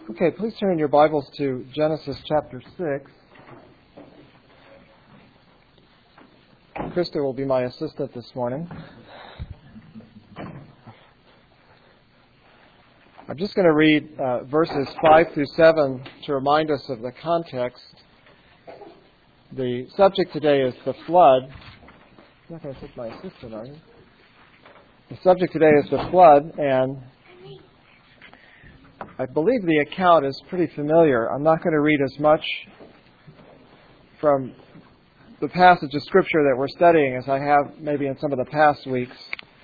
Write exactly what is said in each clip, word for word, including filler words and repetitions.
Okay, please turn your Bibles to Genesis chapter six. Krista will be my assistant this morning. I'm just going to read uh, verses five through seven to remind us of the context. The subject today is the flood. You're not going to take my assistant, are you? The subject today is the flood, and I believe the account is pretty familiar. I'm not going to read as much from the passage of Scripture that we're studying as I have maybe in some of the past weeks.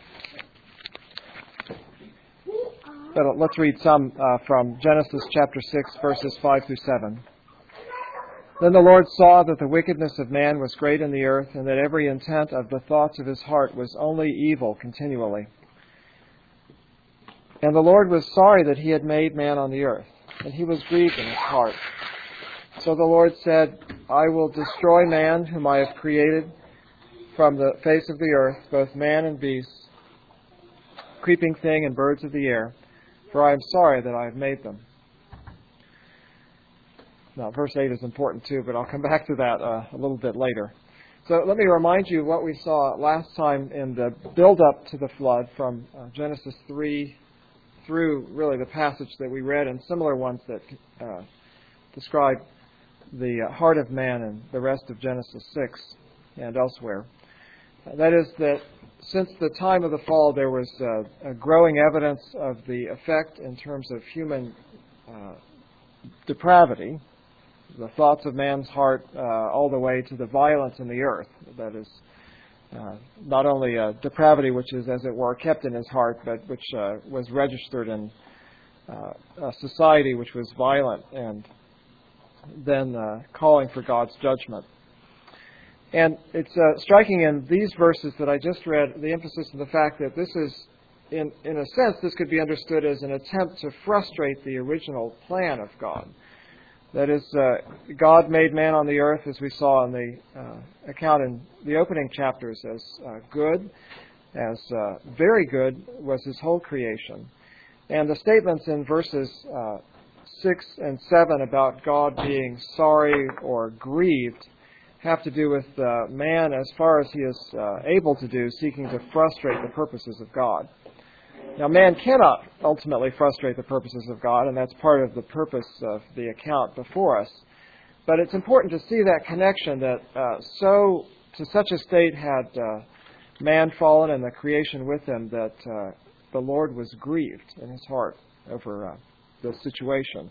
But let's read some uh, from Genesis chapter six, verses five through seven. Then the Lord saw that the wickedness of man was great in the earth, and that every intent of the thoughts of his heart was only evil continually. And the Lord was sorry that he had made man on the earth, and he was grieved in his heart. So the Lord said, I will destroy man whom I have created from the face of the earth, both man and beast, creeping thing and birds of the air, for I am sorry that I have made them. Now, verse eight is important too, but I'll come back to that uh, a little bit later. So let me remind you what we saw last time in the build-up to the flood from uh, Genesis three through really the passage that we read and similar ones that uh, describe the uh, heart of man and the rest of Genesis six and elsewhere. Uh, that is that since the time of the fall, there was uh, a growing evidence of the effect in terms of human uh, depravity, the thoughts of man's heart, uh, all the way to the violence in the earth. That is uh, not only a depravity which is, as it were, kept in his heart, but which uh, was registered in uh, a society which was violent and then uh, calling for God's judgment. And it's uh, striking in these verses that I just read, the emphasis on the fact that this is, in, in a sense, this could be understood as an attempt to frustrate the original plan of God. That is, uh, God made man on the earth, as we saw in the uh, account in the opening chapters, as uh, good, as uh, very good was his whole creation. And the statements in verses uh, six and seven about God being sorry or grieved have to do with uh, man, as far as he is uh, able to do, seeking to frustrate the purposes of God. Now, man cannot ultimately frustrate the purposes of God, and that's part of the purpose of the account before us. But it's important to see that connection that uh, so, to such a state had uh, man fallen and the creation with him that uh, the Lord was grieved in his heart over uh, the situation.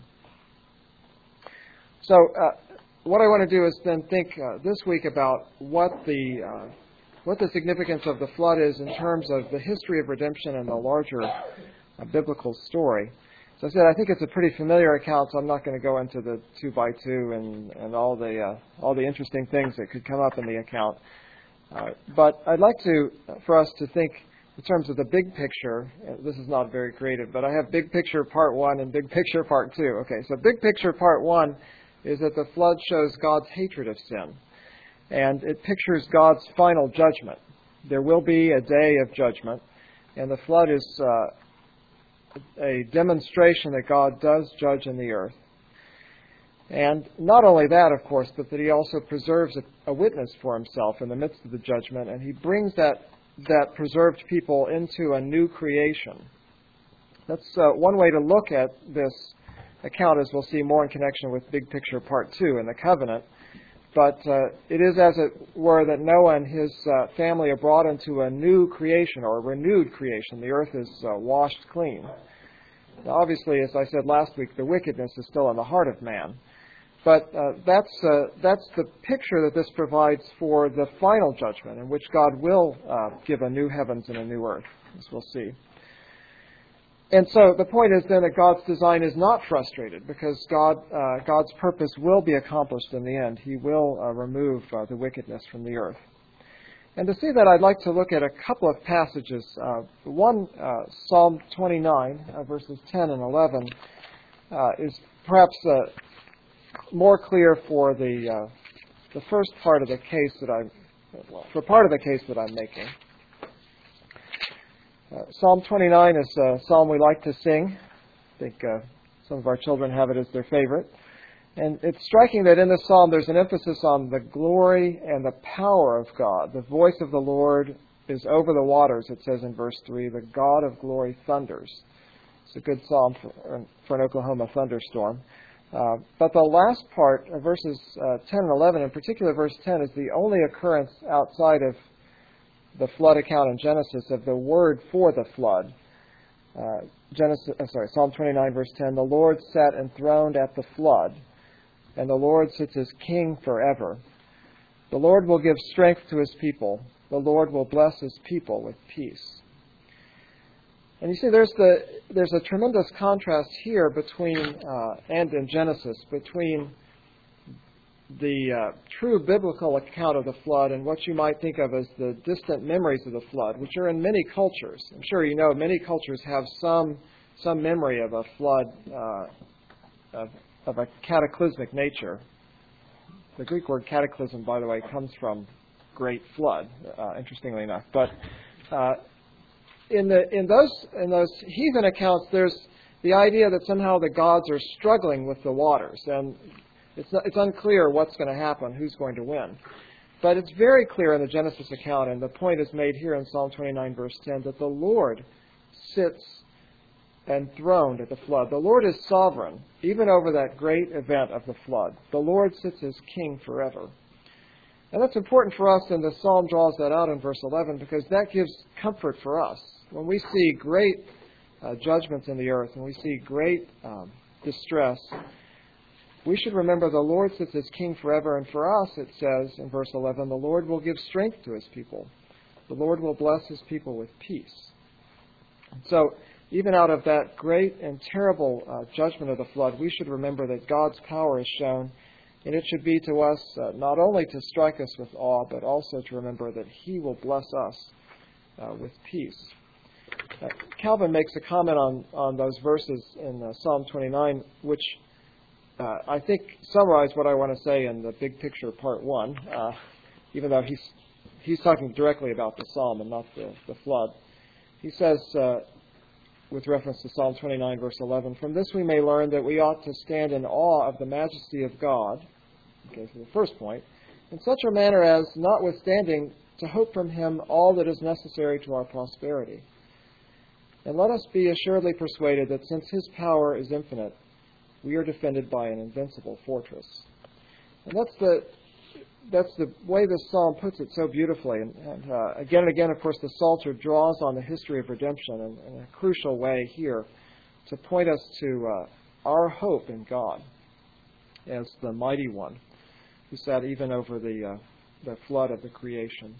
So, uh, what I want to do is then think uh, this week about what the uh, what the significance of the flood is in terms of the history of redemption and the larger uh, biblical story. So I said I think it's a pretty familiar account, so I'm not going to go into the two by two and, and all the uh, all the interesting things that could come up in the account. Uh, but I'd like to for us to think in terms of the big picture. This is not very creative, but I have big picture part one and big picture part two. Okay, so big picture part one is that the flood shows God's hatred of sin. And it pictures God's final judgment. There will be a day of judgment, and the flood is uh, a demonstration that God does judge in the earth. And not only that, of course, but that he also preserves a, a witness for himself in the midst of the judgment, and he brings that, that preserved people into a new creation. That's uh, one way to look at this account, as we'll see more in connection with big picture part two in the covenant. But uh, it is, as it were, that Noah and his uh, family are brought into a new creation, or a renewed creation. The earth is uh, washed clean. Now, obviously, as I said last week, the wickedness is still in the heart of man. But uh, that's uh, that's the picture that this provides for the final judgment, in which God will uh, give a new heavens and a new earth, as we'll see. And so the point is then that God's design is not frustrated, because God, uh, God's purpose will be accomplished in the end. He will uh, remove uh, the wickedness from the earth. And to see that, I'd like to look at a couple of passages. Uh, one, uh, Psalm twenty-nine, uh, verses ten and eleven, uh, is perhaps uh, more clear for the uh, the first part of the case that I'm, well, for part of the case that I'm making. Uh, Psalm twenty-nine is a psalm we like to sing. I think uh, Some of our children have it as their favorite. And it's striking that in this psalm there's an emphasis on the glory and the power of God. The voice of the Lord is over the waters, it says in verse three. The God of glory thunders. It's a good psalm for, for an Oklahoma thunderstorm. Uh, but the last part, uh, verses uh, ten and eleven, in particular verse ten, is the only occurrence outside of the flood account in Genesis of the word for the flood. Uh, Genesis, uh, sorry, Psalm twenty-nine, verse ten, the Lord sat enthroned at the flood, and the Lord sits as king forever. The Lord will give strength to his people. The Lord will bless his people with peace. And you see, there's the there's a tremendous contrast here between, uh, and in Genesis, between the uh, true biblical account of the flood and what you might think of as the distant memories of the flood, which are in many cultures. I'm sure you know many cultures have some some memory of a flood uh, of, of a cataclysmic nature. The Greek word cataclysm, by the way, comes from great flood, uh, interestingly enough. But uh, in the in those in those heathen accounts, there's the idea that somehow the gods are struggling with the waters, and it's not, it's unclear what's going to happen, who's going to win. But it's very clear in the Genesis account, and the point is made here in Psalm twenty-nine, verse ten, that the Lord sits enthroned at the flood. The Lord is sovereign, even over that great event of the flood. The Lord sits as king forever. And that's important for us, and the psalm draws that out in verse eleven, because that gives comfort for us. When we see great uh, judgments in the earth, and we see great um, distress, we should remember the Lord sits as king forever. And for us, it says in verse eleven, the Lord will give strength to his people. The Lord will bless his people with peace. So, even out of that great and terrible uh, judgment of the flood, we should remember that God's power is shown. And it should be to us uh, not only to strike us with awe, but also to remember that he will bless us uh, with peace. Uh, Calvin makes a comment on, on those verses in uh, Psalm twenty-nine, which uh, I think summarize what I want to say in the big picture, part one, uh, even though he's he's talking directly about the psalm and not the, the flood. He says, uh, with reference to Psalm twenty-nine, verse eleven, from this we may learn that we ought to stand in awe of the majesty of God, okay, so the first point, in such a manner as, notwithstanding, to hope from him all that is necessary to our prosperity. And let us be assuredly persuaded that since his power is infinite, we are defended by an invincible fortress. And that's the that's the way this psalm puts it so beautifully. And, and uh, again and again, of course, the Psalter draws on the history of redemption in, in a crucial way here to point us to uh, our hope in God as the mighty one who sat even over the, uh, the flood of the creation.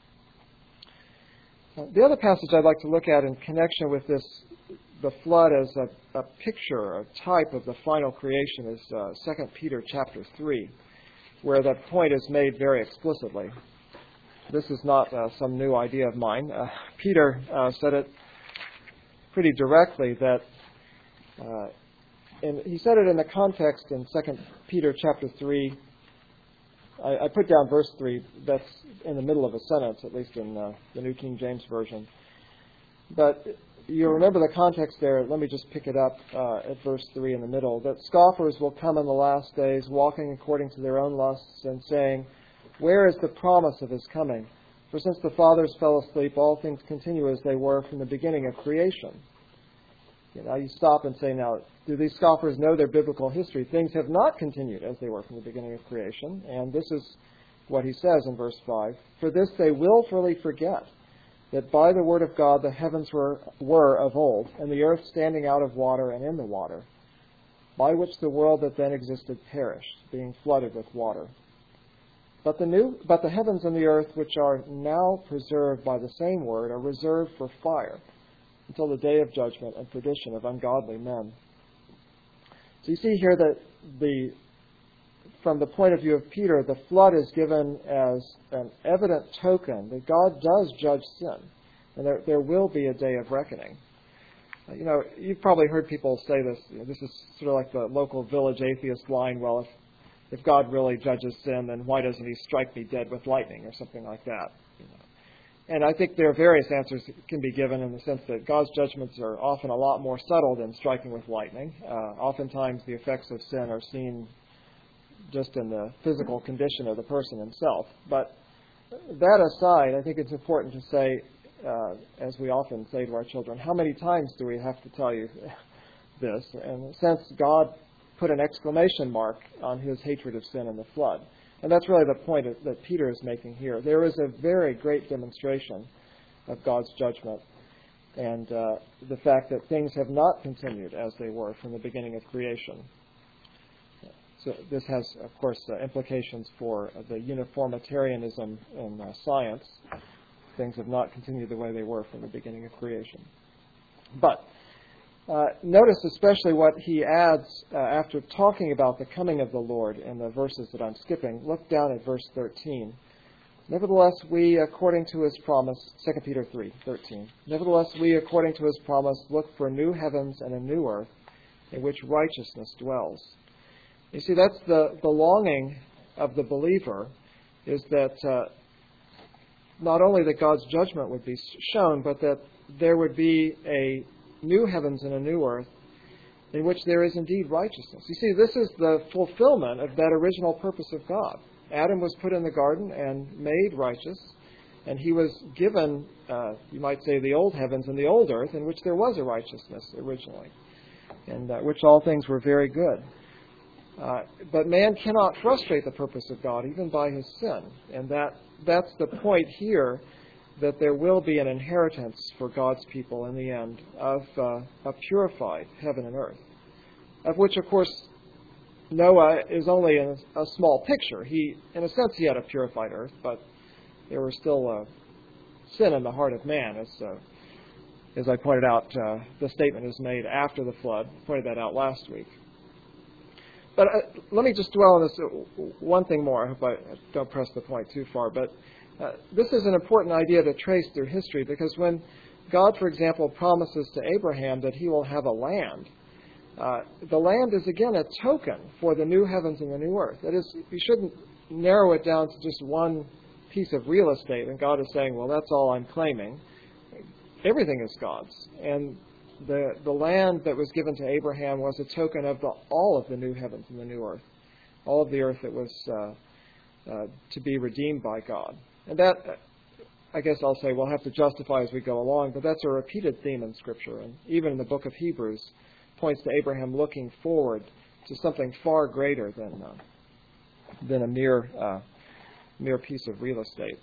Uh, the other passage I'd like to look at in connection with this, the flood as a, a picture, a type of the final creation, is uh, Second Peter chapter three, where that point is made very explicitly. This is not uh, some new idea of mine. Uh, Peter uh, said it pretty directly that, uh, and he said it in the context in Second Peter chapter three. I, I put down verse three. That's in the middle of a sentence, at least in uh, the New King James Version. But you remember the context there. Let me just pick it up uh, at verse three in the middle. That scoffers will come in the last days, walking according to their own lusts, and saying, where is the promise of his coming? For since the fathers fell asleep, all things continue as they were from the beginning of creation. You know, you stop and say, now, do these scoffers know their biblical history? Things have not continued as they were from the beginning of creation. And this is what he says in verse five. For this they willfully forget, that by the word of God the heavens were, were of old, and the earth standing out of water and in the water, by which the world that then existed perished, being flooded with water. But the new, but the heavens and the earth, which are now preserved by the same word, are reserved for fire, until the day of judgment and perdition of ungodly men. So you see here that the, from the point of view of Peter, the flood is given as an evident token that God does judge sin, and there, there will be a day of reckoning. Uh, you know, you've probably heard people say this. You know, this is sort of like the local village atheist line. Well, if if God really judges sin, then why doesn't he strike me dead with lightning or something like that? You know? and I think there are various answers that can be given in the sense that God's judgments are often a lot more subtle than striking with lightning. Uh, oftentimes the effects of sin are seen just in the physical condition of the person himself. But that aside, I think it's important to say, uh, as we often say to our children, how many times do we have to tell you this? And in a sense, God put an exclamation mark on his hatred of sin in the flood. And that's really the point that Peter is making here. There is a very great demonstration of God's judgment and uh, the fact that things have not continued as they were from the beginning of creation. So this has, of course, uh, implications for uh, the uniformitarianism in uh, science. Things have not continued the way they were from the beginning of creation. But Uh, notice especially what he adds uh, after talking about the coming of the Lord in the verses that I'm skipping. Look down at verse thirteen. Nevertheless, we, according to his promise, Second Peter three thirteen. Nevertheless, we, according to his promise, look for new heavens and a new earth in which righteousness dwells. You see, that's the, the longing of the believer, is that uh, not only that God's judgment would be shown, but that there would be a new heavens and a new earth in which there is indeed righteousness. You see, this is the fulfillment of that original purpose of God. Adam was put in the garden and made righteous, and he was given, uh, you might say, the old heavens and the old earth in which there was a righteousness originally, and uh, which all things were very good. Uh, but man cannot frustrate the purpose of God even by his sin, and that that's the point here, that there will be an inheritance for God's people in the end of uh, a purified heaven and earth, of which, of course, Noah is only a, a small picture. He, in a sense, he had a purified earth, but there was still uh, sin in the heart of man, as uh, as I pointed out. Uh, the statement is made after the flood. I pointed that out last week. But uh, let me just dwell on this uh, one thing more. I hope I don't press the point too far, but Uh, this is an important idea to trace through history, because when God, for example, promises to Abraham that he will have a land, uh, the land is again a token for the new heavens and the new earth. That is, you shouldn't narrow it down to just one piece of real estate, and God is saying, well, that's all I'm claiming. Everything is God's. And the, the land that was given to Abraham was a token of the, all of the new heavens and the new earth, all of the earth that was uh, uh, to be redeemed by God. And that, I guess I'll say, we'll have to justify as we go along, but that's a repeated theme in Scripture. And even in the book of Hebrews, points to Abraham looking forward to something far greater than uh, than a mere uh, mere piece of real estate.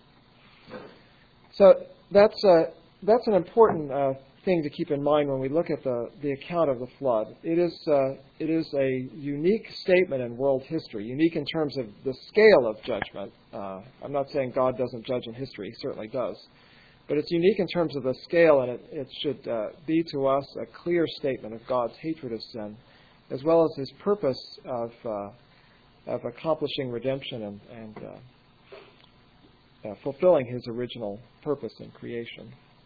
So that's uh, that's an important uh, thing to keep in mind when we look at the, the account of the flood. It is uh, it is a unique statement in world history, unique in terms of the scale of judgment. Uh, I'm not saying God doesn't judge in history; He certainly does. But it's unique in terms of the scale, and it, it should uh, be to us a clear statement of God's hatred of sin, as well as His purpose of uh, of accomplishing redemption and, and uh, uh, fulfilling His original purpose in creation.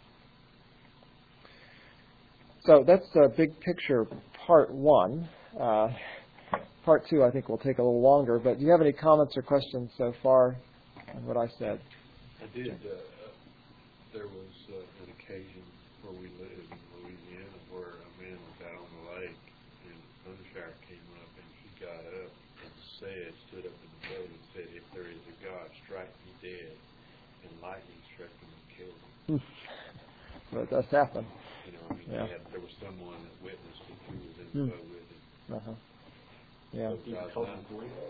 So that's uh, big picture part one. Uh, part two, I think, will take a little longer. But do you have any comments or questions so far on what I said? I did. Uh, there was uh, an occasion where we lived in Louisiana where a man was out on the lake and a thundershower came up, and he got up and said, stood up in the boat and said, "If there is a God, strike me dead." And lightning struck him and killed him. Well, it does happen. You know, I mean, Yeah. had, there was someone that witnessed it who was in the Hmm. boat with him. Uh-huh. Yeah. So God's not-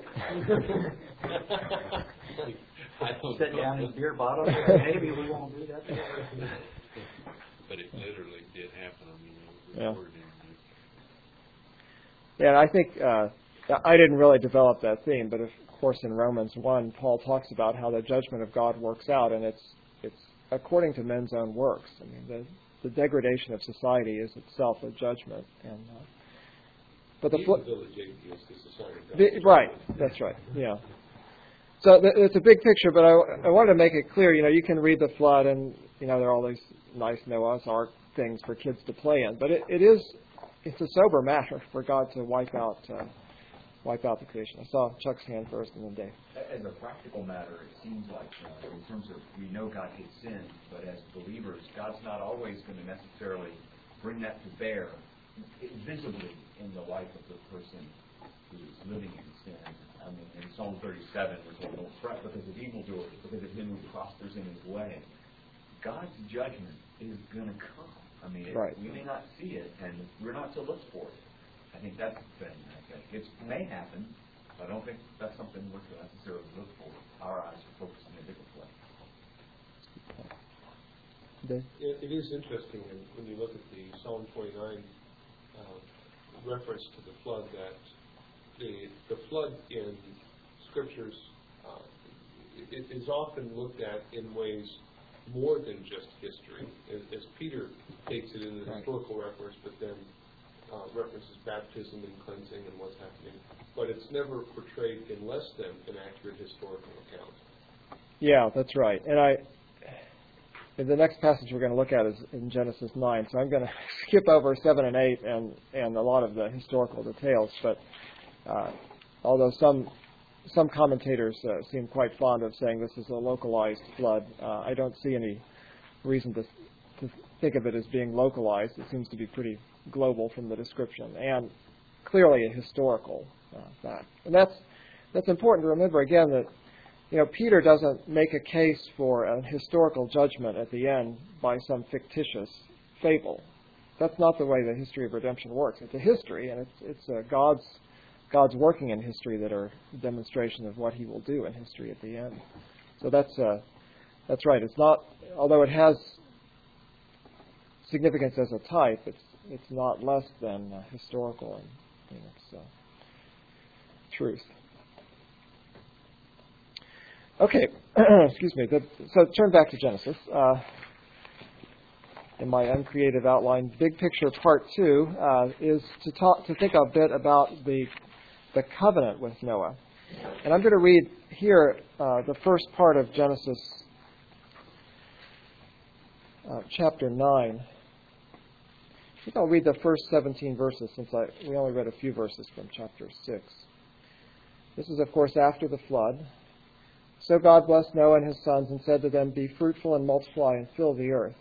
I don't Sit know. down in beer bottle, maybe we won't do that. But it literally did happen. I mean, it was Yeah. recorded. in- Yeah, and I think uh, I didn't really develop that theme, but of course in Romans one, Paul talks about how the judgment of God works out, and it's it's according to men's own works. I mean, the the degradation of society is itself a judgment, and uh, but the, fl- the right, that's right, yeah. So th- it's a big picture, but I, I wanted to make it clear. You know, you can read the flood, and you know there are all these nice Noah's Ark things for kids to play in, but it, it is it's a sober matter for God to wipe out uh, wipe out the creation. I saw Chuck's hand first and then Dave. As a practical matter, it seems like uh, in terms of we know God hates sin, but as believers, God's not always going to necessarily bring that to bear visibly in the life of the person who is living in sin. I mean, in Psalm thirty-seven, we're told, don't fret because of evildoers, because of him who prospers in his way. God's judgment is going to come. I mean, it, right. we may not see it, and we're not to look for it. I think that's the thing. I think it may happen. I don't think that's something we're to necessarily look for. Our eyes are focused in a different place. It, it is interesting when you look at the Psalm twenty-nine uh, reference to the flood that the the flood in scriptures uh, it, it is often looked at in ways more than just history, as, as Peter takes it in the right. historical reference, but then uh, references baptism and cleansing and what's happening. But it's never portrayed in less than an accurate historical account. Yeah, that's right. And I, the next passage we're going to look at is in Genesis nine, so I'm going to skip over seven and eight and, and a lot of the historical details. But uh, although some some commentators uh, seem quite fond of saying this is a localized flood, uh, I don't see any reason to, to think of it as being localized. It seems to be pretty global from the description and clearly a historical uh, fact. And that's that's important to remember again that you know Peter doesn't make a case for a historical judgment at the end by some fictitious fable. That's not the way the history of redemption works. It's a history, and it's it's uh, God's God's working in history that are a demonstration of what He will do in history at the end. So that's uh, that's right. It's not, although it has significance as a type, it's it's not less than uh, historical in, in its uh, truth. Okay, excuse me. The, so turn back to Genesis. Uh, in my uncreative outline, big picture part two uh, is to talk to think a bit about the the covenant with Noah, and I'm going to read here uh, the first part of Genesis uh, chapter nine. I think I'll read the first seventeen verses since I we only read a few verses from chapter six. This is, of course, after the flood. So God blessed Noah and his sons and said to them, "Be fruitful and multiply and fill the earth.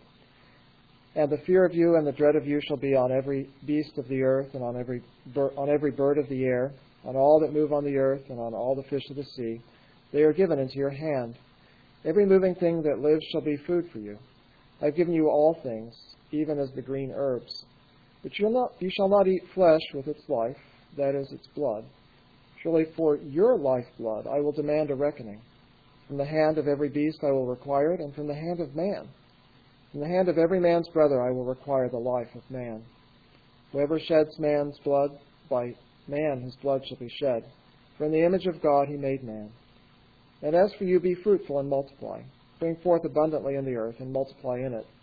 And the fear of you and the dread of you shall be on every beast of the earth and on every bir- on every bird of the air, on all that move on the earth and on all the fish of the sea. They are given into your hand. Every moving thing that lives shall be food for you. I have given you all things, even as the green herbs. But you, not, you shall not eat flesh with its life, that is, its blood. Surely for your lifeblood I will demand a reckoning. From the hand of every beast I will require it, and from the hand of man. From the hand of every man's brother I will require the life of man. Whoever sheds man's blood, by man his blood shall be shed. For in the image of God he made man. And as for you, be fruitful and multiply. Bring forth abundantly in the earth, and multiply in it."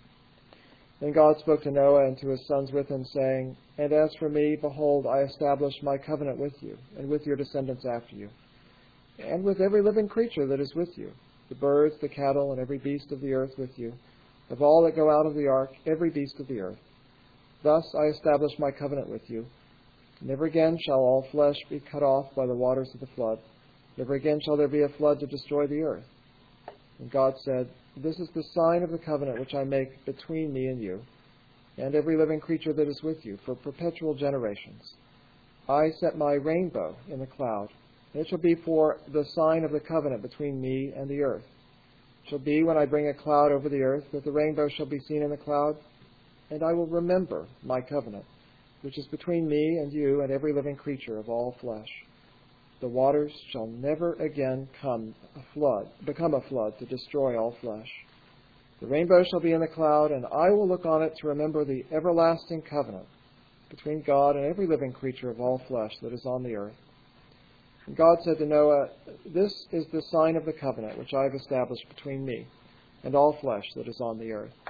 Then God spoke to Noah and to his sons with him, saying, "And as for me, behold, I establish my covenant with you, and with your descendants after you, and with every living creature that is with you, the birds, the cattle, and every beast of the earth with you, of all that go out of the ark, every beast of the earth. Thus I establish my covenant with you. Never again shall all flesh be cut off by the waters of the flood. Never again shall there be a flood to destroy the earth." And God said, "This is the sign of the covenant which I make between me and you, and every living creature that is with you, for perpetual generations. I set my rainbow in the cloud, and it shall be for the sign of the covenant between me and the earth. It shall be when I bring a cloud over the earth, that the rainbow shall be seen in the cloud, and I will remember my covenant, which is between me and you and every living creature of all flesh. The waters shall never again come a flood, become a flood to destroy all flesh. The rainbow shall be in the cloud, and I will look on it to remember the everlasting covenant between God and every living creature of all flesh that is on the earth." And God said to Noah, "This is the sign of the covenant which I have established between me and all flesh that is on the earth."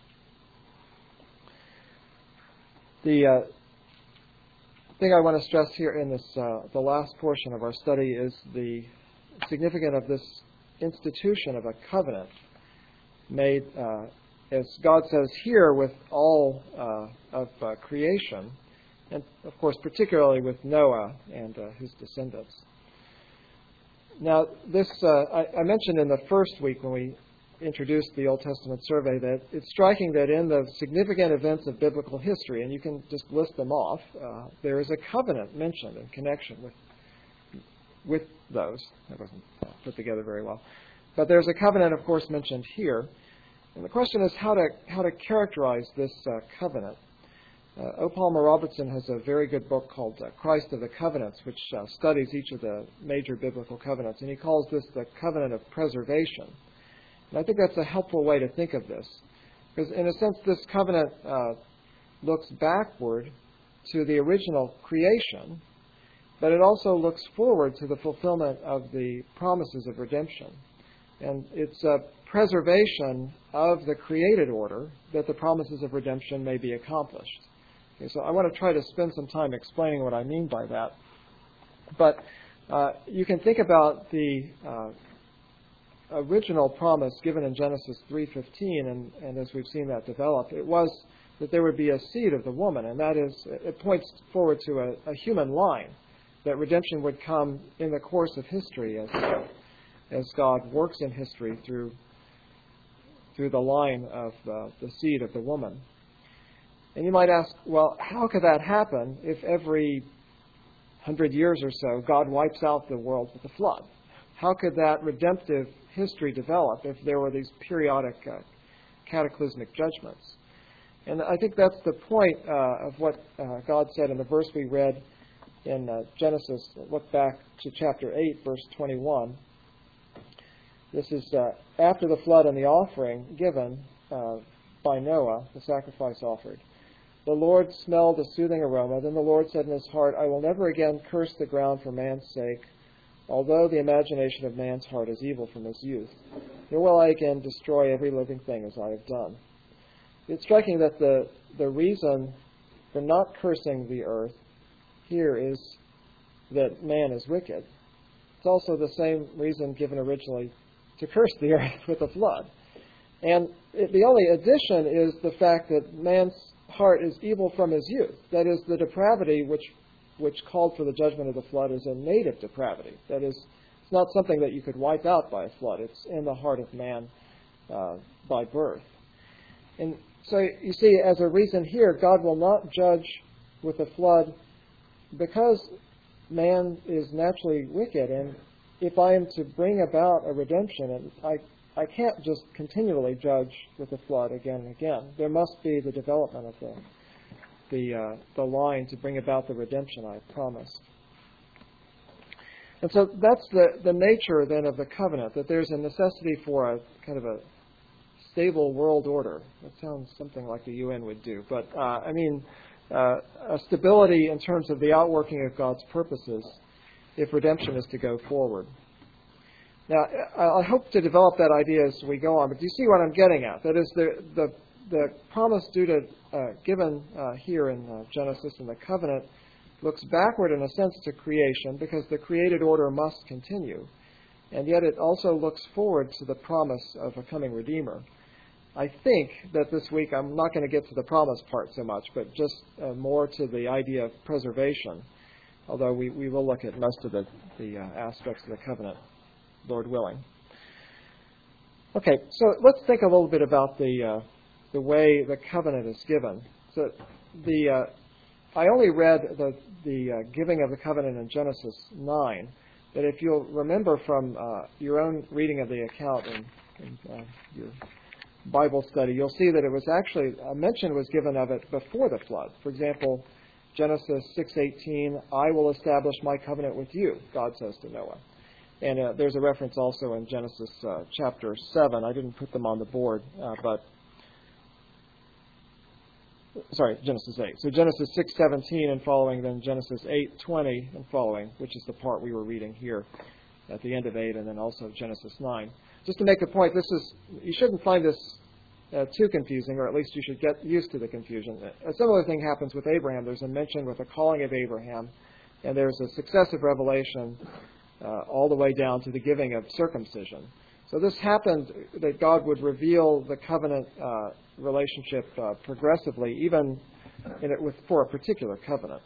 The uh, thing I want to stress here in this uh, the last portion of our study is the significance of this institution of a covenant made, uh, as God says here, with all uh, of uh, creation, and of course particularly with Noah and uh, his descendants. Now, this uh, I, I mentioned in the first week when we introduced the Old Testament survey that it's striking that in the significant events of biblical history, and you can just list them off, uh, there is a covenant mentioned in connection with with those. That wasn't put together very well. But there's a covenant, of course, mentioned here. And the question is how to how to characterize this uh, covenant. Uh, O. Palmer Robertson has a very good book called uh, Christ of the Covenants, which uh, studies each of the major biblical covenants, and he calls this the covenant of preservation. And I think that's a helpful way to think of this, because in a sense this covenant uh, looks backward to the original creation, but it also looks forward to the fulfillment of the promises of redemption. And it's a preservation of the created order that the promises of redemption may be accomplished. Okay, so I want to try to spend some time explaining what I mean by that. But uh, you can think about the uh, original promise given in Genesis three fifteen, and, and as we've seen that develop, it was that there would be a seed of the woman, and that is, it points forward to a, a human line, that redemption would come in the course of history as as God works in history through through the line of uh, the seed of the woman. And you might ask, well, how could that happen if every hundred years or so God wipes out the world with a flood? How could that redemptive history develop if there were these periodic uh, cataclysmic judgments? And I think that's the point uh, of what uh, God said in the verse we read in uh, Genesis. Look back to chapter eight, verse twenty-one. This is uh, after the flood and the offering given uh, by Noah, the sacrifice offered. The Lord smelled a soothing aroma. Then the Lord said in his heart, I will never again curse the ground for man's sake, although the imagination of man's heart is evil from his youth. Nor will I again destroy every living thing as I have done. It's striking that the, the reason for not cursing the earth here is that man is wicked. It's also the same reason given originally to curse the earth with a flood. And it, the only addition is the fact that man's heart is evil from his youth. That is, the depravity which which called for the judgment of the flood is a native depravity. That is, it's not something that you could wipe out by a flood. It's in the heart of man uh, by birth. And so you see, as a reason here, God will not judge with a flood because man is naturally wicked. And if I am to bring about a redemption, I I can't just continually judge with a flood again and again. There must be the development of the the uh, the line to bring about the redemption I promised. And so that's the, the nature then of the covenant, that there's a necessity for a kind of a stable world order. That sounds something like the U N would do. But, uh, I mean, uh, a stability in terms of the outworking of God's purposes if redemption is to go forward. Now, I hope to develop that idea as we go on, but do you see what I'm getting at? That is, the the, the promise due to uh, given uh, here in uh, Genesis and the covenant looks backward in a sense to creation because the created order must continue, and yet it also looks forward to the promise of a coming Redeemer. I think that this week I'm not going to get to the promise part so much, but just uh, more to the idea of preservation, although we, we will look at most of the, the uh, aspects of the covenant, Lord willing. Okay, so let's think a little bit about the uh, the way the covenant is given. So the uh, I only read the the uh, giving of the covenant in Genesis nine, but if you'll remember from uh, your own reading of the account in, in uh, your Bible study, you'll see that it was actually a mention was given of it before the flood. For example, Genesis six eighteen, I will establish my covenant with you, God says to Noah. And uh, there's a reference also in Genesis uh, chapter seven. I didn't put them on the board, uh, but sorry, Genesis eight. So Genesis six seventeen and following, then Genesis eight twenty and following, which is the part we were reading here at the end of eight, and then also Genesis nine. Just to make the point, this is you shouldn't find this uh, too confusing, or at least you should get used to the confusion. A similar thing happens with Abraham. There's a mention with the calling of Abraham, and there's a successive revelation Uh, all the way down to the giving of circumcision. So this happened that God would reveal the covenant uh, relationship uh, progressively, even in it with for a particular covenant.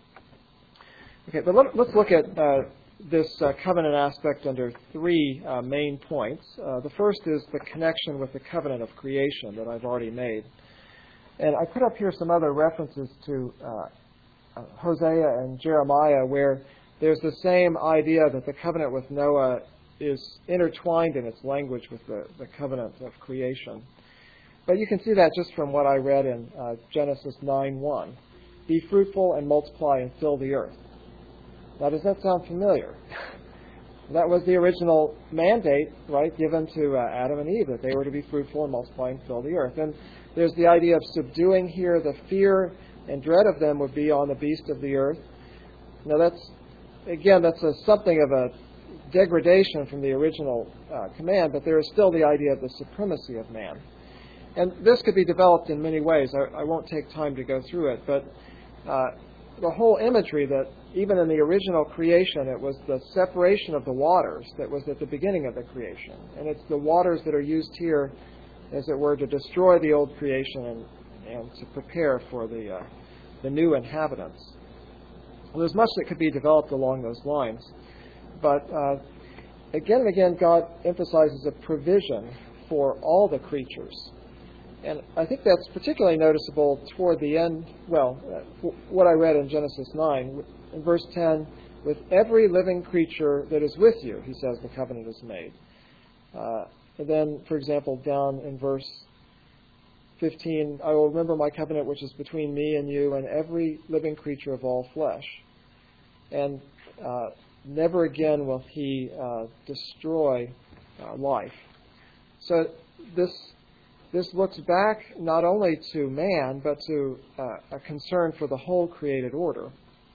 Okay, but let, let's look at uh, this uh, covenant aspect under three uh, main points. Uh, the first is the connection with the covenant of creation that I've already made. And I put up here some other references to uh, uh, Hosea and Jeremiah where there's the same idea that the covenant with Noah is intertwined in its language with the, the covenant of creation. But you can see that just from what I read in uh, Genesis nine one. Be fruitful and multiply and fill the earth. Now, does that sound familiar? That was the original mandate, right, given to uh, Adam and Eve, that they were to be fruitful and multiply and fill the earth. And there's the idea of subduing here. The fear and dread of them would be on the beast of the earth. Now, that's, again, that's a, something of a degradation from the original uh, command, but there is still the idea of the supremacy of man. And this could be developed in many ways. I, I won't take time to go through it, but uh, the whole imagery that even in the original creation, it was the separation of the waters that was at the beginning of the creation. And it's the waters that are used here, as it were, to destroy the old creation and, and to prepare for the, uh, the new inhabitants. Well, there's much that could be developed along those lines. But uh, again and again, God emphasizes a provision for all the creatures. And I think that's particularly noticeable toward the end, well, uh, what I read in Genesis nine. In verse ten, with every living creature that is with you, he says the covenant is made. Uh, and then, for example, down in verse fifteen, I will remember my covenant which is between me and you and every living creature of all flesh. And uh, never again will he uh, destroy uh, life. So this this looks back not only to man, but to uh, a concern for the whole created order.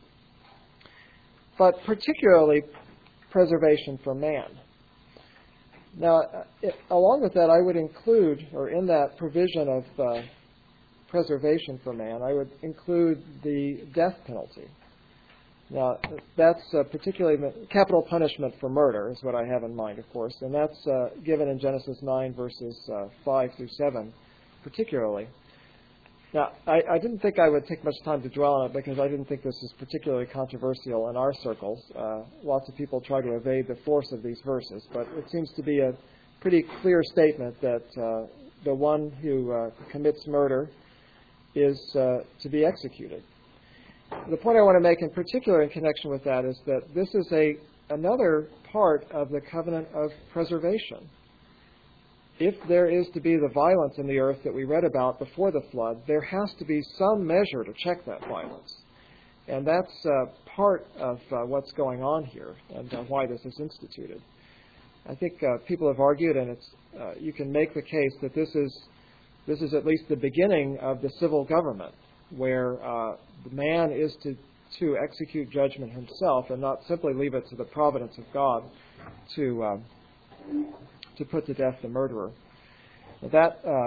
But particularly preservation for man. Now, it, along with that, I would include, or in that provision of uh, preservation for man, I would include the death penalty. Now, that's uh, particularly capital punishment for murder is what I have in mind, of course, and that's uh, given in Genesis nine, verses uh, five through seven, particularly. Now, I, I didn't think I would take much time to dwell on it because I didn't think this is particularly controversial in our circles. Uh, lots of people try to evade the force of these verses, but it seems to be a pretty clear statement that uh, the one who uh, commits murder is uh, to be executed. The point I want to make in particular in connection with that is that this is a another part of the covenant of preservation. If there is to be the violence in the earth that we read about before the flood, there has to be some measure to check that violence. And that's uh, part of uh, what's going on here and uh, why this is instituted. I think uh, people have argued, and it's uh, you can make the case that this is this is at least the beginning of the civil government, where uh, the man is to, to execute judgment himself and not simply leave it to the providence of God to uh, to put to death the murderer. That uh,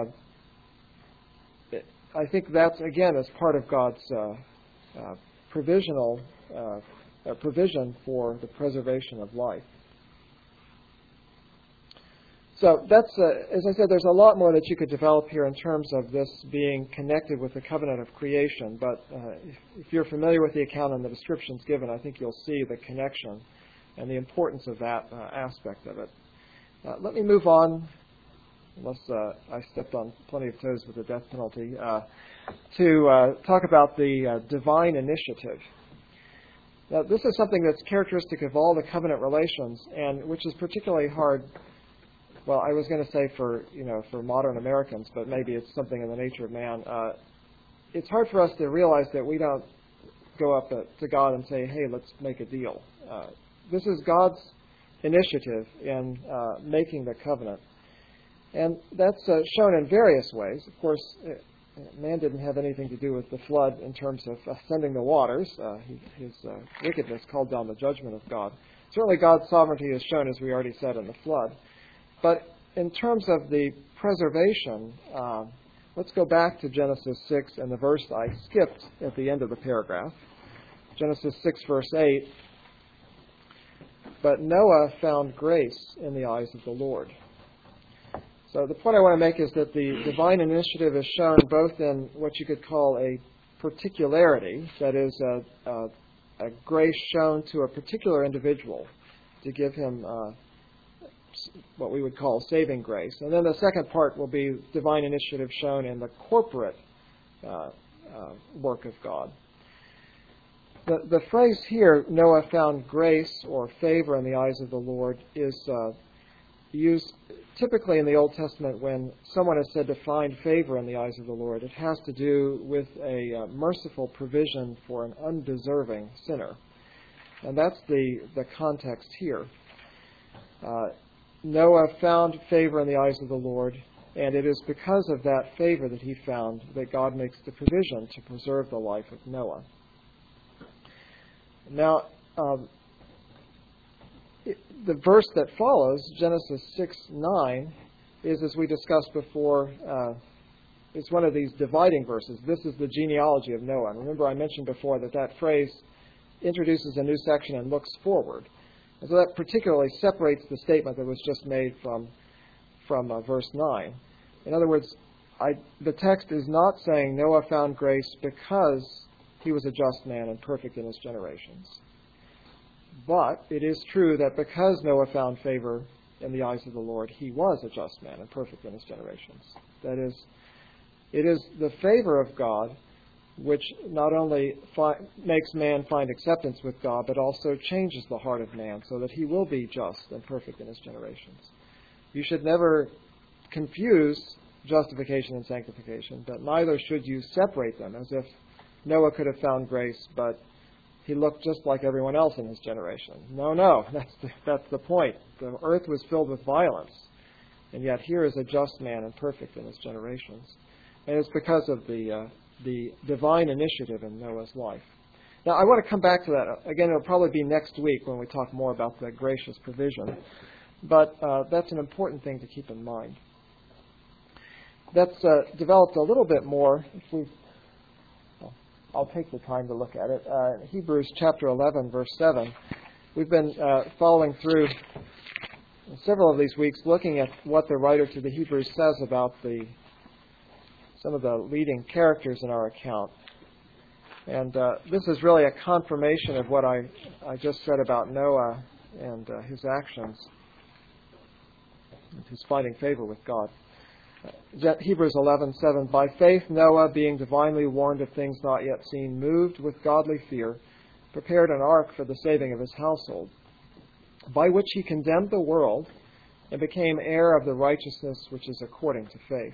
I think that's again is part of God's uh, uh, provisional uh, uh, provision for the preservation of life. So that's, uh, as I said, there's a lot more that you could develop here in terms of this being connected with the covenant of creation. But uh, if, if you're familiar with the account and the descriptions given, I think you'll see the connection and the importance of that uh, aspect of it. Uh, let me move on, unless uh, I stepped on plenty of toes with the death penalty, uh, to uh, talk about the uh, divine initiative. Now, this is something that's characteristic of all the covenant relations, and which is particularly hard. Well, I was going to say for you know for modern Americans, but maybe it's something in the nature of man. Uh, it's hard for us to realize that we don't go up to God and say, "Hey, let's make a deal." Uh, this is God's initiative in uh, making the covenant, and that's uh, shown in various ways. Of course, it, man didn't have anything to do with the flood in terms of ascending the waters. Uh, he, his uh, wickedness called down the judgment of God. Certainly, God's sovereignty is shown, as we already said, in the flood. But in terms of the preservation, uh, let's go back to Genesis six and the verse I skipped at the end of the paragraph. Genesis six, verse eight. But Noah found grace in the eyes of the Lord. So the point I want to make is that the divine initiative is shown both in what you could call a particularity, that is, a, a, a grace shown to a particular individual to give him uh, what we would call saving grace. And then the second part will be divine initiative shown in the corporate uh, uh, work of God. The, the phrase here, Noah found grace or favor in the eyes of the Lord, is uh, used typically in the Old Testament when someone is said to find favor in the eyes of the Lord. It has to do with a uh, merciful provision for an undeserving sinner. And that's the, the context here. Uh, Noah found favor in the eyes of the Lord, and it is because of that favor that he found that God makes the provision to preserve the life of Noah. Now, um, it, the verse that follows, Genesis six nine, is, as we discussed before, uh, it's one of these dividing verses. This is the genealogy of Noah. And remember, I mentioned before that that phrase introduces a new section and looks forward. And so that particularly separates the statement that was just made from, from uh, verse nine. In other words, I, the text is not saying Noah found grace because he was a just man and perfect in his generations. But it is true that because Noah found favor in the eyes of the Lord, he was a just man and perfect in his generations. That is, it is the favor of God which not only fi- makes man find acceptance with God, but also changes the heart of man so that he will be just and perfect in his generations. You should never confuse justification and sanctification, but neither should you separate them as if Noah could have found grace, but he looked just like everyone else in his generation. No, no, that's the, that's the point. The earth was filled with violence, and yet here is a just man and perfect in his generations. And it's because of the uh, the divine initiative in Noah's life. Now, I want to come back to that. Again, it'll probably be next week when we talk more about the gracious provision. But uh, that's an important thing to keep in mind. That's uh, developed a little bit more. If we, well, I'll take the time to look at it. Uh, Hebrews chapter eleven, verse seven. We've been uh, following through several of these weeks looking at what the writer to the Hebrews says about the some of the leading characters in our account. And uh, this is really a confirmation of what I, I just said about Noah and uh, his actions, and his finding favor with God. Uh, Hebrews eleven seven. By faith Noah, being divinely warned of things not yet seen, moved with godly fear, prepared an ark for the saving of his household, by which he condemned the world and became heir of the righteousness which is according to faith.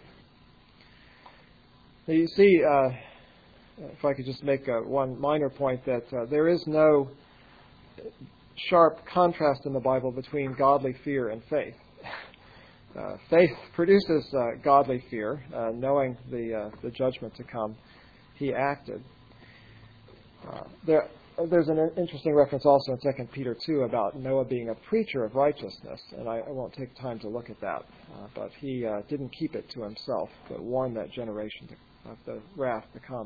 Now you see, uh, if I could just make uh, one minor point, that uh, there is no sharp contrast in the Bible between godly fear and faith. Uh, faith produces uh, godly fear, uh, knowing the uh, the judgment to come. He acted. Uh, there, there's an interesting reference also in Second Peter two about Noah being a preacher of righteousness, and I, I won't take time to look at that. Uh, but he uh, didn't keep it to himself, but warned that generation to of the wrath to come.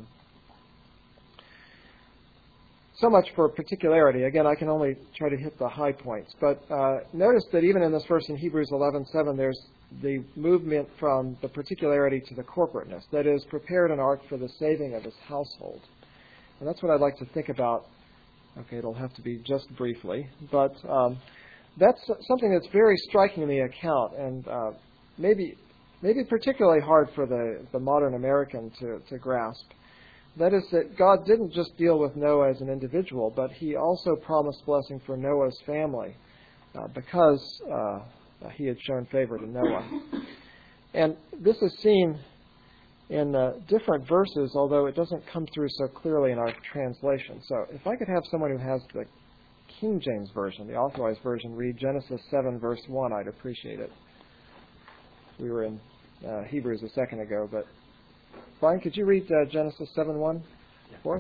So much for particularity. Again, I can only try to hit the high points. But uh, notice that even in this verse in Hebrews eleven seven, there's the movement from the particularity to the corporateness. That is, prepared an ark for the saving of his household. And that's what I'd like to think about. Okay, it'll have to be just briefly. But um, that's something that's very striking in the account, and uh, maybe maybe particularly hard for the, the modern American to, to grasp. That is that God didn't just deal with Noah as an individual, but he also promised blessing for Noah's family uh, because uh, he had shown favor to Noah. And this is seen in uh, different verses, although it doesn't come through so clearly in our translation. So if I could have someone who has the King James Version, the Authorized Version, read Genesis seven, verse one, I'd appreciate it. We were in uh, Hebrews a second ago, but Brian, could you read uh, Genesis seven one for us?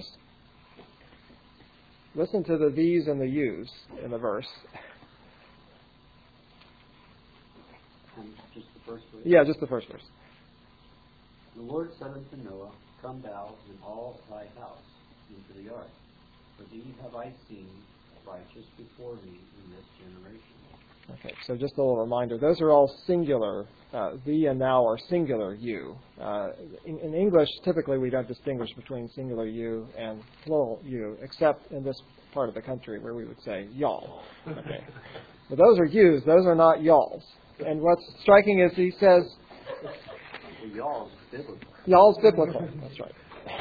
Listen to the these and the yous in the verse. Um, just the first verse? Yeah, just the first verse. The Lord said unto Noah, Come thou and all thy house into the ark, for thee have I seen righteous before me in this generation. Okay, so just a little reminder. Those are all singular. Uh, thee and thou are singular you. Uh, in, in English, typically we don't distinguish between singular you and plural you, except in this part of the country where we would say y'all. Okay, but those are yous. Those are not y'alls. And what's striking is he says, Well, y'all's biblical. y'all's biblical. That's right.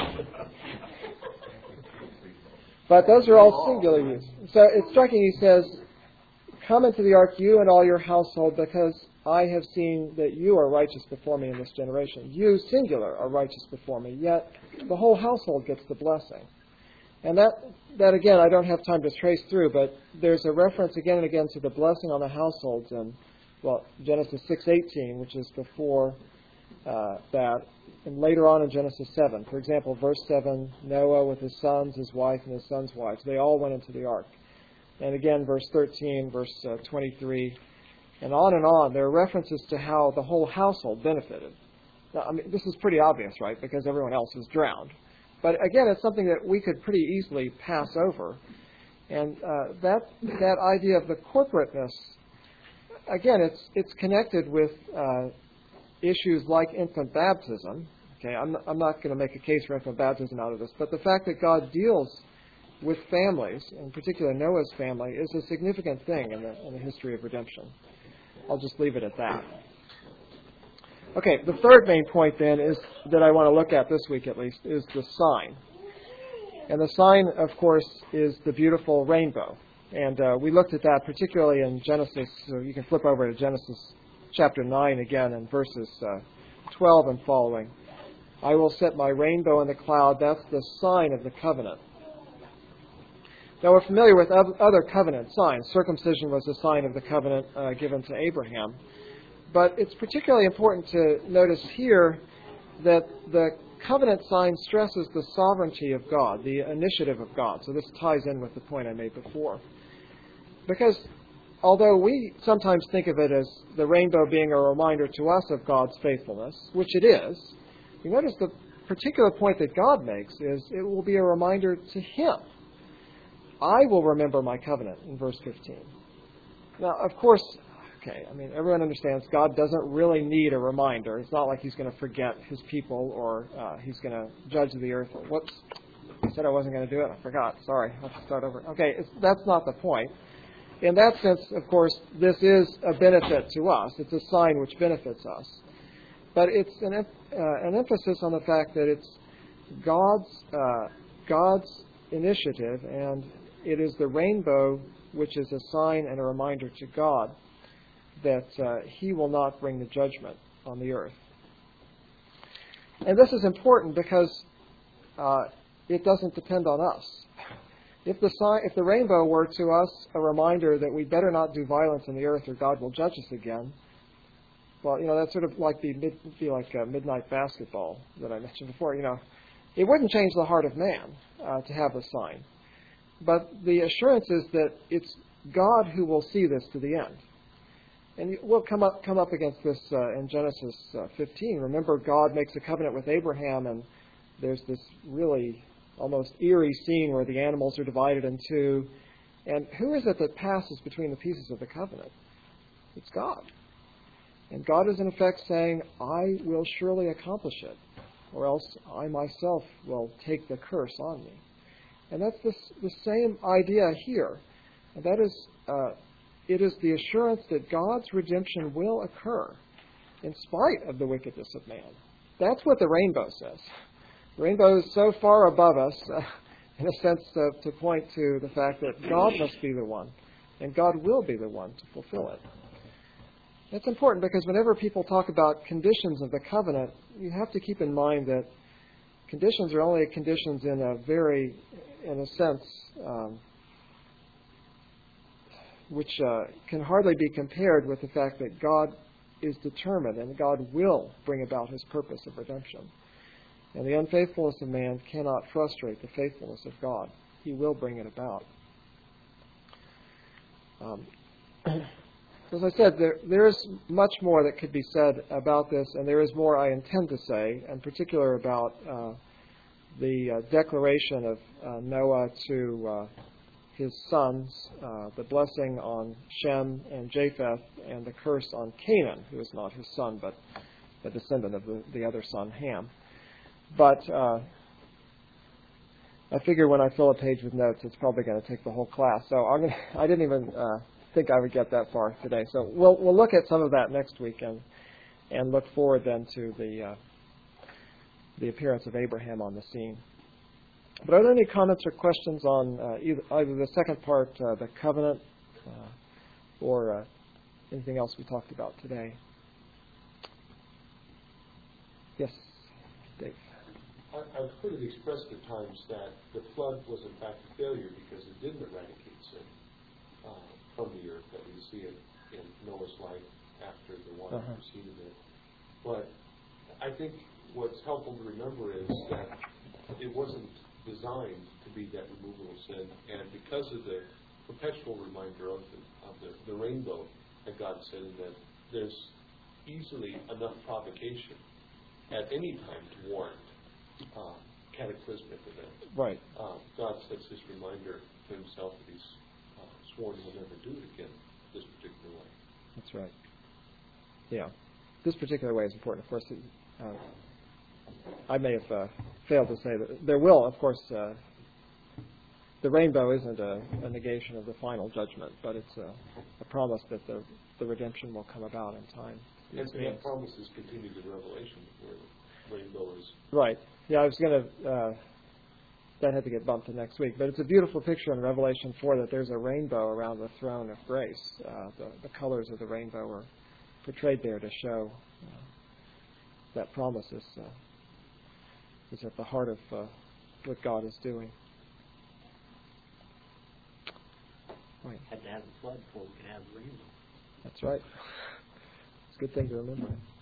But those are all singular yous. So it's striking. He says, "Come into the ark, you and all your household, because I have seen that you are righteous before me in this generation. You, singular, are righteous before me, yet the whole household gets the blessing." And that, that again, I don't have time to trace through, but there's a reference again and again to the blessing on the households in, well, Genesis six eighteen, which is before uh, that, and later on in Genesis seven. For example, verse seven, Noah with his sons, his wife, and his sons' wives, they all went into the ark. And again, verse thirteen, verse uh, twenty-three, and on and on. There are references to how the whole household benefited. Now, I mean, this is pretty obvious, right? Because everyone else was drowned. But again, it's something that we could pretty easily pass over. And uh, that that idea of the corporateness, again, it's it's connected with uh, issues like infant baptism. Okay, I'm I'm not going to make a case for infant baptism out of this, but the fact that God deals with families, in particular Noah's family, is a significant thing in the, in the history of redemption. I'll just leave it at that. Okay, the third main point then is that I want to look at this week at least is the sign. And the sign, of course, is the beautiful rainbow. And uh, we looked at that particularly in Genesis, so you can flip over to Genesis chapter nine again and verses uh, twelve and following. I will set my rainbow in the cloud. That's the sign of the covenant. Now, we're familiar with other covenant signs. Circumcision was a sign of the covenant uh, given to Abraham. But it's particularly important to notice here that the covenant sign stresses the sovereignty of God, the initiative of God. So this ties in with the point I made before. Because although we sometimes think of it as the rainbow being a reminder to us of God's faithfulness, which it is, you notice the particular point that God makes is it will be a reminder to Him. I will remember my covenant, in verse fifteen. Now, of course, okay, I mean, everyone understands God doesn't really need a reminder. It's not like He's going to forget His people or uh, He's going to judge the earth. Whoops, I said I wasn't going to do it. I forgot. Sorry, I'll have to start over. Okay, it's, that's not the point. In that sense, of course, this is a benefit to us. It's a sign which benefits us. But it's an, uh, an emphasis on the fact that it's God's uh, God's initiative, and it is the rainbow which is a sign and a reminder to God that uh, He will not bring the judgment on the earth. And this is important because uh, it doesn't depend on us. If the sign, if the rainbow were to us a reminder that we better not do violence on the earth or God will judge us again, well, you know, that's sort of like the mid, be like uh, midnight basketball that I mentioned before. You know, it wouldn't change the heart of man uh, to have a sign. But the assurance is that it's God who will see this to the end. And we'll come up come up against this uh, in Genesis uh, fifteen. Remember, God makes a covenant with Abraham, and there's this really almost eerie scene where the animals are divided in two. And who is it that passes between the pieces of the covenant? It's God. And God is in effect saying, I will surely accomplish it, or else I myself will take the curse on me. And that's the, the same idea here. And that is, uh, it is the assurance that God's redemption will occur in spite of the wickedness of man. That's what the rainbow says. The rainbow is so far above us, uh, in a sense, uh, to point to the fact that God must be the one, and God will be the one to fulfill it. That's important because whenever people talk about conditions of the covenant, you have to keep in mind that conditions are only conditions in a very, in a sense, um, which uh, can hardly be compared with the fact that God is determined and God will bring about His purpose of redemption. And the unfaithfulness of man cannot frustrate the faithfulness of God. He will bring it about. Um, as I said, there, there is much more that could be said about this, and there is more I intend to say, in particular about uh, the uh, declaration of uh, Noah to uh, his sons, uh, the blessing on Shem and Japheth, and the curse on Canaan, who is not his son, but a descendant of the, the other son, Ham. But uh, I figure when I fill a page with notes, it's probably going to take the whole class. So I'm gonna, I didn't even uh, think I would get that far today. So we'll we'll look at some of that next week and and look forward then to the uh, the appearance of Abraham on the scene. But are there any comments or questions on uh, either, either the second part, uh, the covenant, uh, or uh, anything else we talked about today? Yes, Dave. I, I've heard it expressed at times that the flood was in fact a failure because it didn't eradicate sin uh, from the earth, that we see it in Noah's life after the water Uh-huh. preceded it. But I think what's helpful to remember is that it wasn't designed to be that removal of sin, and because of the perpetual reminder of the, of the, the rainbow that God said in that there's easily enough provocation at any time to warrant uh, cataclysmic event. Right. Uh, God sets this reminder to himself that he's uh, sworn he'll never do it again this particular way. That's right. Yeah. This particular way is important. Of course, it, uh, I may have uh, failed to say that there will, of course, uh, the rainbow isn't a, a negation of the final judgment, but it's a, a promise that the, the redemption will come about in time. And that promise is continued in Revelation, where the rainbow is. Right. Yeah, I was going to, uh, that had to get bumped to next week, but it's a beautiful picture in Revelation four that there's a rainbow around the throne of grace. Uh, the, the colors of the rainbow are portrayed there to show uh, that promise is, uh, is at the heart of uh, what God is doing. Right. Had to have the flood before we could have the rainbow. That's right. It's a good thing to remember.